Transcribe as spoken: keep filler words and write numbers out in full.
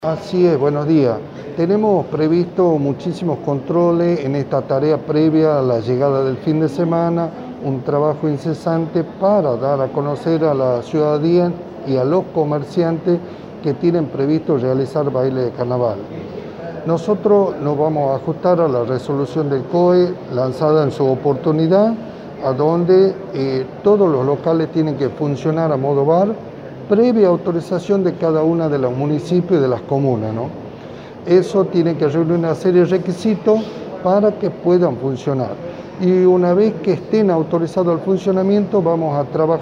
Así es, buenos días. Tenemos previsto muchísimos controles en esta tarea previa a la llegada del fin de semana, un trabajo incesante para dar a conocer a la ciudadanía y a los comerciantes que tienen previsto realizar baile de carnaval. Nosotros nos vamos a ajustar a la resolución del C O E lanzada en su oportunidad, a donde eh, todos los locales tienen que funcionar a modo bar, previa autorización de cada una de los municipios y de las comunas, ¿no? Eso tiene que reunir una serie de requisitos para que puedan funcionar. Y una vez que estén autorizados el funcionamiento, vamos a trabajar